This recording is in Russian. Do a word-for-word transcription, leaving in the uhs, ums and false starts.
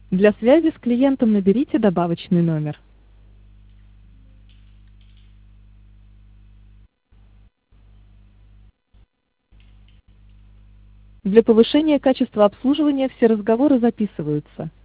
Для связи с клиентом наберите добавочный номер. Для повышения качества обслуживания все разговоры записываются.